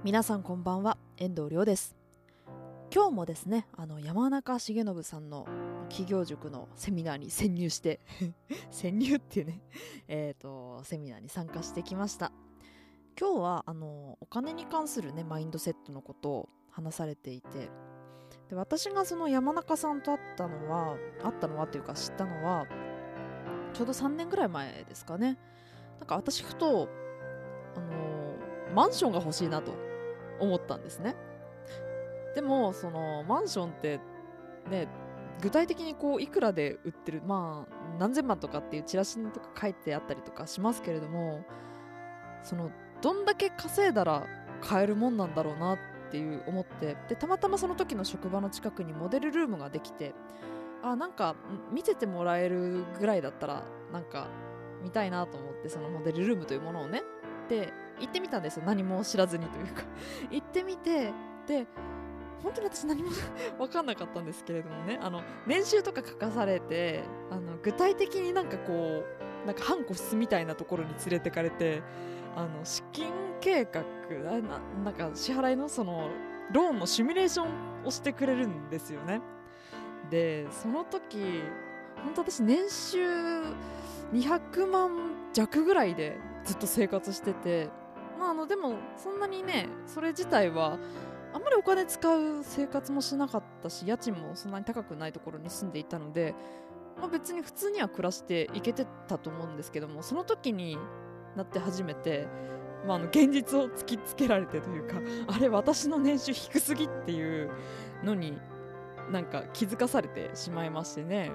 皆さんこんばんは、遠藤亮です。今日もですね、山中重信さんの企業塾のセミナーに潜入して潜入っていうねセミナーに参加してきました。今日はお金に関するねマインドセットのことを話されていて、で私がその山中さんと会ったのはというか知ったのはちょうど3年ぐらい前ですかね。なんか私ふとマンションが欲しいなと思ったんですね。でもそのマンションってね、具体的にこういくらで売ってる、何千万とかっていうチラシとか書いてあったりとかしますけれども、そのどんだけ稼いだら買えるもんなんだろうなっていう思って、でたまたまその時の職場の近くにモデルルームができて、なんか見ててもらえるぐらいだったらなんか見たいなと思って、そのモデルルームというものをねで行ってみたんですよ。何も知らずにというか行ってみて、で本当に私何も分かんなかったんですけれどもね、年収とか書かされて、具体的になんかこうなんか半個室みたいなところに連れてかれて、資金計画なんか支払いのそのローンのシミュレーションをしてくれるんですよね。でその時本当私年収200万弱ぐらいでずっと生活してて、でもそんなにねそれ自体はあんまりお金使う生活もしなかったし、家賃もそんなに高くないところに住んでいたので、別に普通には暮らしていけてたと思うんですけども、その時になって初めて、現実を突きつけられてというか、あれ私の年収低すぎっていうのになんか気づかされてしまいましてね、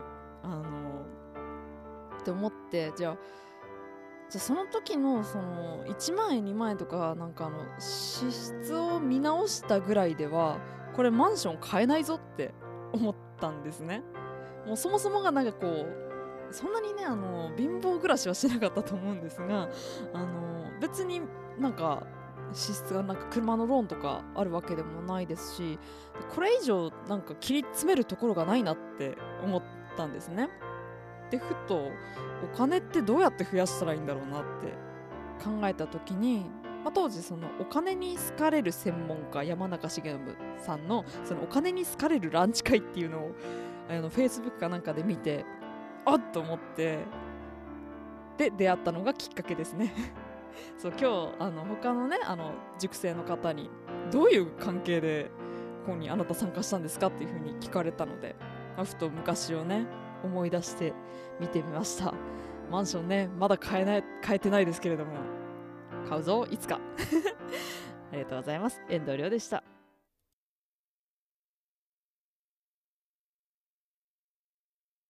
って思って、じゃあその時のその1万円2万円とかなんか支出を見直したぐらいではこれマンション買えないぞって思ったんですね。もうそもそもがなんかこうそんなにね貧乏暮らしはしなかったと思うんですが、別になんか支出がなんか車のローンとかあるわけでもないですし、これ以上なんか切り詰めるところがないなって思ったんですね。でふとお金ってどうやって増やしたらいいんだろうなって考えた時に、当時そのお金に好かれる専門家山中重信さんのそのお金に好かれるランチ会っていうのをFacebook かなんかで見て、あっと思って、で出会ったのがきっかけですねそう今日他のね塾生の方にどういう関係でここにあなた参加したんですかっていう風に聞かれたので、ふと昔をね思い出して見てみました。マンションねまだ買えてないですけれども買うぞいつかありがとうございます。遠藤亮でした。